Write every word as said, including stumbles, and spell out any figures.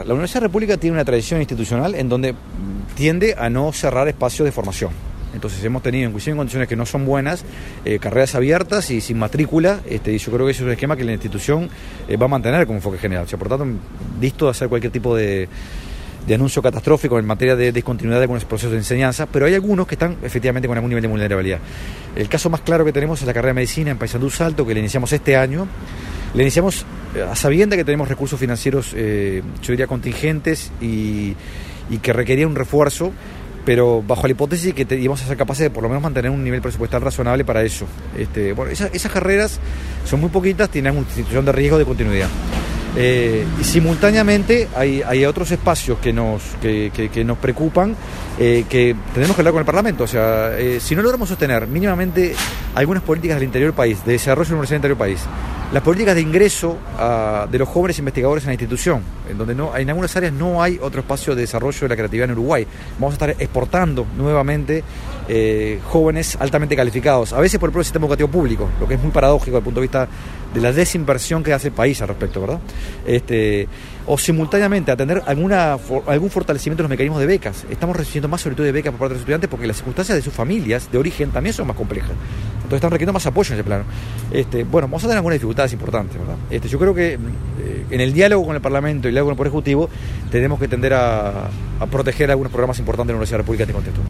ver, la Universidad República tiene una tradición institucional en donde tiende a no cerrar espacios de formación. Entonces hemos tenido, inclusive en condiciones que no son buenas, eh, carreras abiertas y sin matrícula, este, y yo creo que ese es un esquema que la institución eh, va a mantener como enfoque general. O sea, por tanto, listo de hacer cualquier tipo de, de anuncio catastrófico en materia de discontinuidad de algunos procesos de enseñanza, pero hay algunos que están efectivamente con algún nivel de vulnerabilidad. El caso más claro que tenemos es la carrera de medicina en Paysandú Salto, que la iniciamos este año. La iniciamos a sabienda que tenemos recursos financieros, eh, yo diría, contingentes y, y que requería un refuerzo, pero bajo la hipótesis que te, íbamos a ser capaces de por lo menos mantener un nivel presupuestal razonable para eso. Este, bueno, esas, esas carreras son muy poquitas, tienen una situación de riesgo de continuidad. Eh, y simultáneamente hay, hay otros espacios que nos, que, que, que nos preocupan, eh, que tenemos que hablar con el Parlamento. O sea, eh, si no logramos sostener mínimamente algunas políticas del interior del país, de desarrollo de la universidad del interior del país, las políticas de ingreso uh, de los jóvenes investigadores en la institución, en donde no, en algunas áreas no hay otro espacio de desarrollo de la creatividad en Uruguay. Vamos a estar exportando nuevamente eh, jóvenes altamente calificados, a veces por el propio sistema educativo público, lo que es muy paradójico desde el punto de vista de la desinversión que hace el país al respecto, ¿verdad? Este, o simultáneamente atender alguna, for, algún fortalecimiento de los mecanismos de becas. Estamos recibiendo más solicitud de becas por parte de los estudiantes porque las circunstancias de sus familias de origen también son más complejas. Entonces están requiriendo más apoyo en ese plano. Este, bueno, vamos a tener algunas dificultades importantes, ¿verdad? Este, yo creo que eh, en el diálogo con el Parlamento y el diálogo con el Poder Ejecutivo tenemos que tender a, a proteger algunos programas importantes de la Universidad República en este contexto.